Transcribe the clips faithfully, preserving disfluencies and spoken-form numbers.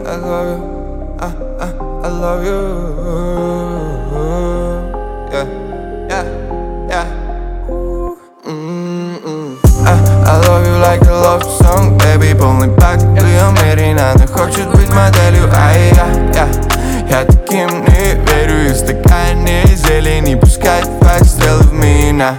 I love you, I, I, I love you. Yeah, yeah, yeah. Mm-mm. I, I love you like a love song, baby. Полный пак, ты умерена, она хочет быть моделью. Ай, я, я, я таким не верю. И в стакане зелени пускать твои стрелы в меня.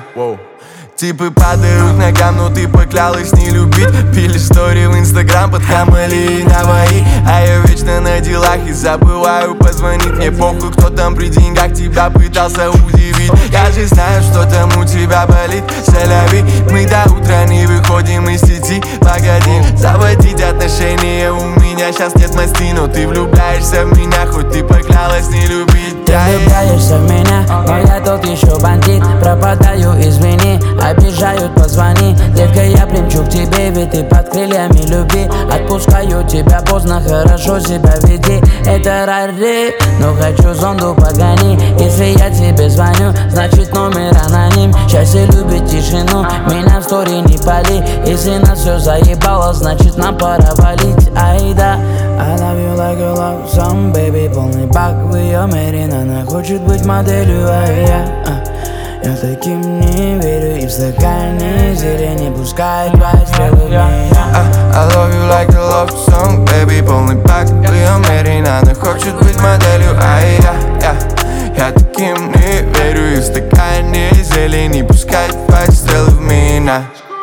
Типы падают к ногам, но ты поклялась не любить. Пили стори в инстаграм под Хамали и Наваи. А я вечно на делах и забываю позвонить. Мне похуй, кто там при деньгах тебя пытался удивить. Я же знаю, что там у тебя болит. Соляви, мы до утра не выходим из сети. Погоди, заводить отношения у меня сейчас нет масти. Но ты влюбляешься в меня, хоть ты поклялась не любить. Ты влюбляешься в меня, но я тот еще бандит. Пропадаю, извини, обижают, позвони. Детка, я примчу к тебе, ведь ты под крыльями любви. Отпускаю тебя поздно, хорошо себя веди. Это рари, но хочу зонду погони. Если я тебе звоню, значит номер аноним. Счастье любит тишину, меня в стори не пали. Если нас все заебало, значит нам пора валить. Айда, I love you like a love song, baby. Полный бак в ее мере, она хочет быть моделью, а я, а, я таким не верю. И в стакане зелени пускай твои стрелы в меня. I love you like a love song, baby. Полный бак в ее мере, она хочет быть моделью, а я, я, я таким не верю. И в стакане зелени пускай твои стрелы в меня.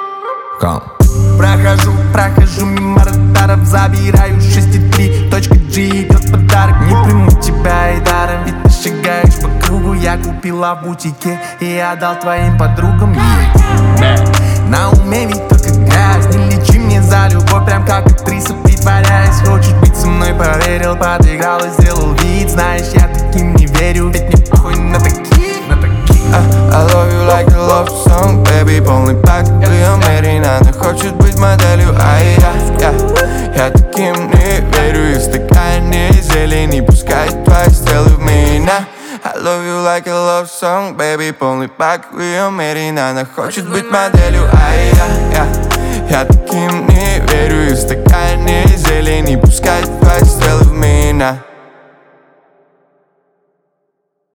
Come. Прохожу, прохожу мимо радаров, забираю шесть и три точка G, идет подарок. Не приму тебя и даром, ведь ты шагаешь по кругу. Я купила в бутике и отдал твоим подругам. Yeah. На уме ведь только грязь. Не лечи мне за любовь, прям как актриса притворяясь. Хочешь быть со мной, поверил, подыграл и сделал вид. Знаешь, я таким не верю, ведь мне похуй на таких, на таких. I, I love you like a love song, baby. Полный пак в ее мере, она хочет быть моделью, а я, я, я таким не верю. И в стакане зелени пускай твои стрелы в меня. I love you like a love song, baby. Полный пак в ее мере, она хочет быть моделью, а я, я, я таким не верю. И в стакане зелени пускай твои стрелы в меня.